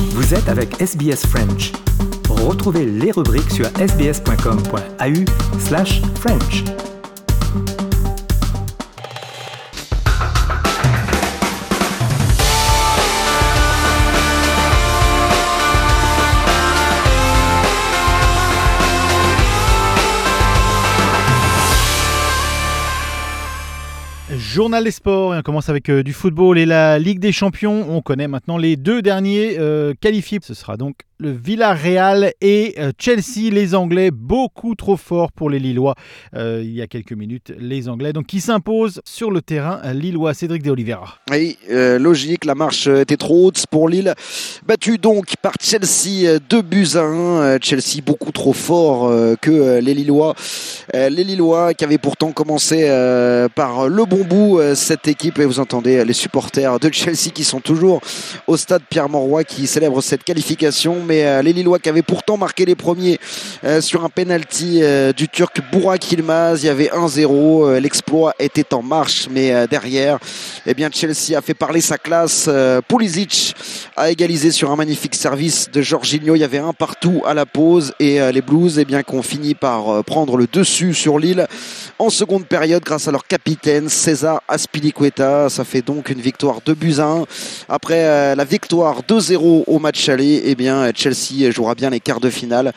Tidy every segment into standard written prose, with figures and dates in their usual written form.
Vous êtes avec SBS French. Retrouvez les rubriques sur sbs.com.au/French. Journal des sports, et on commence avec du football et la Ligue des Champions. On connaît maintenant les deux derniers qualifiés. Ce sera donc le Villarreal et Chelsea, les Anglais, beaucoup trop forts pour les Lillois. Il y a quelques minutes, les Anglais donc, qui s'imposent sur le terrain lillois. Cédric de Oliveira. Oui, logique, la marche était trop haute pour Lille. Battu donc par Chelsea 2-1. Chelsea beaucoup trop fort que les Lillois. Les Lillois qui avaient pourtant commencé par le bon bout cette équipe, et vous entendez les supporters de Chelsea qui sont toujours au stade Pierre-Mauroy qui célèbrent cette qualification, mais les Lillois qui avaient pourtant marqué les premiers sur un penalty du Turc Burak Yilmaz. Il y avait 1-0, l'exploit était en marche, mais derrière eh bien Chelsea a fait parler sa classe. Pulisic a égalisé sur un magnifique service de Jorginho. Il y avait un partout à la pause, et les Blues qui ont fini par prendre le dessus sur Lille en seconde période grâce à leur capitaine César Azpilicueta. Ça fait donc une victoire 2-1. Après la victoire 2-0 au match aller, eh bien Chelsea jouera bien les quarts de finale.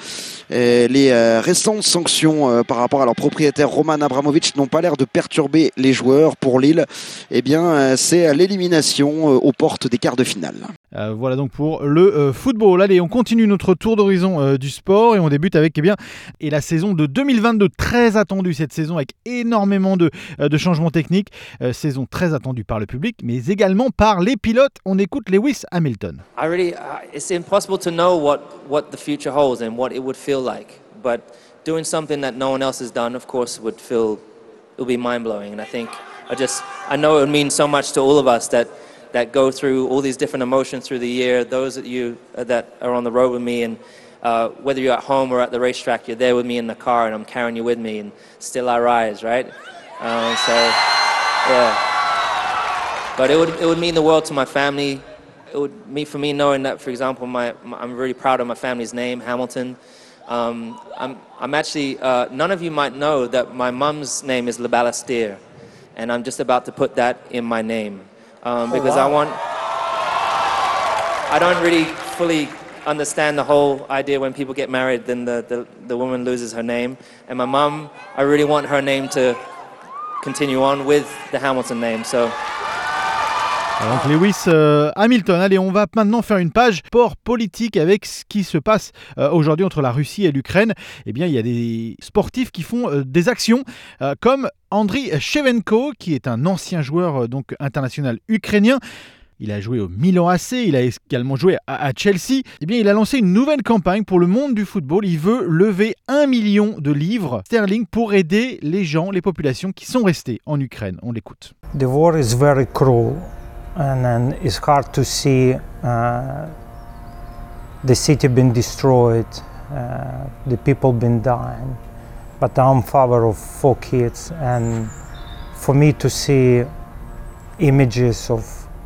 Les récentes sanctions par rapport à leur propriétaire Roman Abramovich n'ont pas l'air de perturber les joueurs. Pour Lille, eh bien c'est l'élimination aux portes des quarts de finale. Voilà donc pour le football. Allez, on continue notre tour d'horizon du sport, et on débute avec la saison de 2022, très attendue cette saison, avec énormément de changements techniques. Saison très attendue par le public, mais également par les pilotes. On écoute Lewis Hamilton. It's impossible to know what the future holds and what it would feel like. But doing something that no one else has done, of course, would be mind-blowing. And I know it would mean so much to all of us that go through all these different emotions through the year. Those that are on the road with me, and whether you're at home or at the racetrack, you're there with me in the car, and I'm carrying you with me, and still I rise, right? Yeah. But it would mean the world to my family. It would mean for me knowing that, for example, I'm really proud of my family's name, Hamilton. I'm actually none of you might know that my mum's name is Labalasteer, and I'm just about to put that in my name. Because I don't really fully understand the whole idea when people get married, then the woman loses her name. And my mum, I really want her name to continue on with the Hamilton name. So. Donc Lewis Hamilton. Allez, on va maintenant faire une page sport politique avec ce qui se passe aujourd'hui entre la Russie et l'Ukraine. Eh bien, il y a des sportifs qui font des actions comme Andriy Shevchenko, qui est un ancien joueur donc international ukrainien. Il a joué au Milan AC, il a également joué à Chelsea. Eh bien, il a lancé une nouvelle campagne pour le monde du football. Il veut lever 1 million de livres sterling pour aider les gens, les populations qui sont restées en Ukraine. On l'écoute. The war is very cruel. And then it's hard to see the city being destroyed, the people being dying. But I'm father of 4 kids, and for me to see images of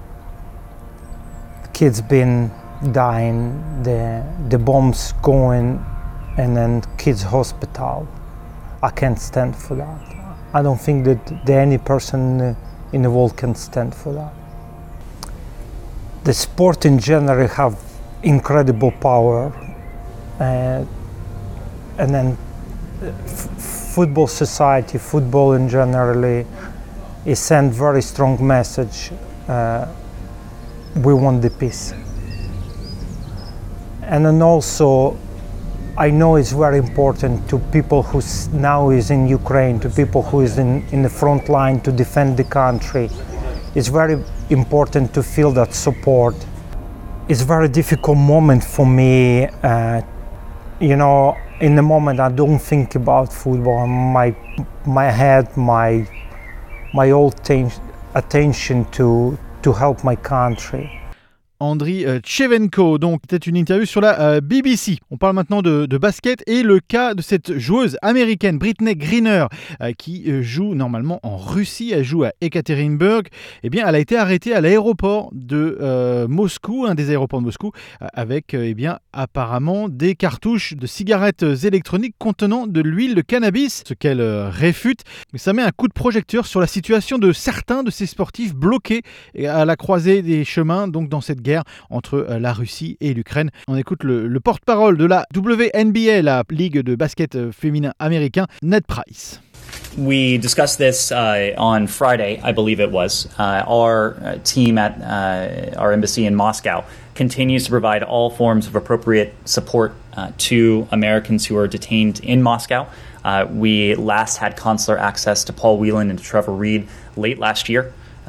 kids being dying, the bombs going, and then kids hospital, I can't stand for that. I don't think that any person in the world can stand for that. The sport in general have incredible power, and then football society, football in general, is send very strong message. We want the peace, and then also I know it's very important to people who now is in Ukraine, to people who is in the front line to defend the country. It's very important to feel that support. It's a very difficult moment for me. In the moment I don't think about football. My head, my whole attention to help my country. Andriy Shevchenko. Donc, c'était une interview sur la BBC. On parle maintenant de basket et le cas de cette joueuse américaine, Brittney Griner, qui joue normalement en Russie. Elle joue à Ekaterinbourg. Eh bien, elle a été arrêtée à l'aéroport de Moscou, un des aéroports de Moscou, avec apparemment des cartouches de cigarettes électroniques contenant de l'huile de cannabis, ce qu'elle réfute. Mais ça met un coup de projecteur sur la situation de certains de ces sportifs bloqués à la croisée des chemins, donc dans cette guerre entre la Russie et l'Ukraine. On écoute le porte-parole de la WNBA, la ligue de basket féminin américain, Ned Price. We discussed this on Friday, I believe it was. Our team at our embassy in Moscow continues to provide all forms of appropriate support to Americans who are detained in Moscow. We last had consular access to Paul Whelan and to Trevor Reed late last year.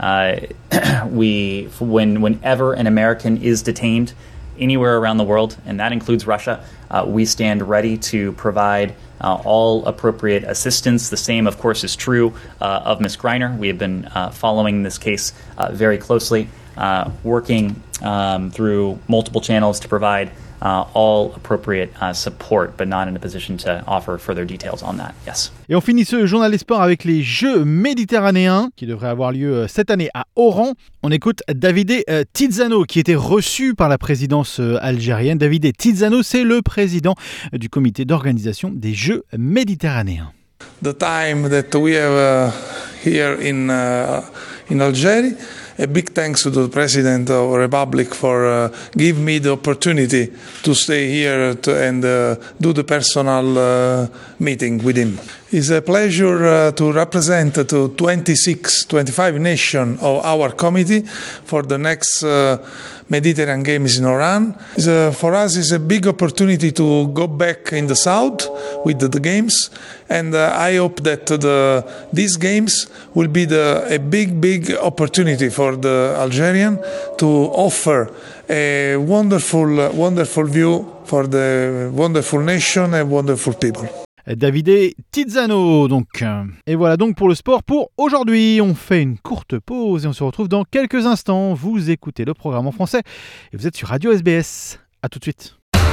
Whenever an American is detained anywhere around the world, and that includes Russia, we stand ready to provide all appropriate assistance. The same, of course, is true of Ms. Griner. We have been following this case very closely, working through multiple channels to provide all appropriate support, but not in a position to offer further details on that. Yes. Et on finit ce journal des sports avec les Jeux méditerranéens qui devraient avoir lieu cette année à Oran. On écoute Davide Tizzano qui était reçu par la présidence algérienne. Davide Tizzano, c'est le président du comité d'organisation des Jeux méditerranéens. The time that we have here in Algeria. A big thanks to the President of the Republic for giving me the opportunity to stay here and do the personal meeting with him. It's a pleasure to represent to 25 nations of our committee for the next Mediterranean Games in Oran. For us, it's a big opportunity to go back in the south with the games, and I hope that these games will be a big opportunity for the Algerian to offer a wonderful view for the wonderful nation and wonderful people. Davide Tizzano, donc. Et voilà donc pour le sport pour aujourd'hui. On fait une courte pause et on se retrouve dans quelques instants. Vous écoutez le programme en français et vous êtes sur Radio SBS. À tout de suite.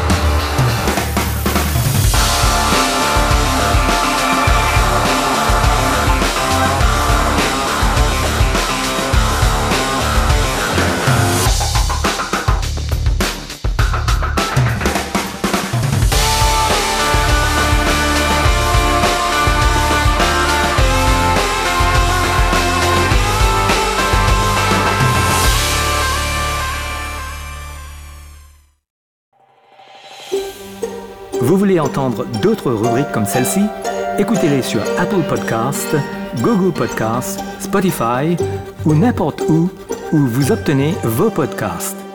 Vous voulez entendre d'autres rubriques comme celle-ci? Écoutez-les sur Apple Podcasts, Google Podcasts, Spotify ou n'importe où vous obtenez vos podcasts.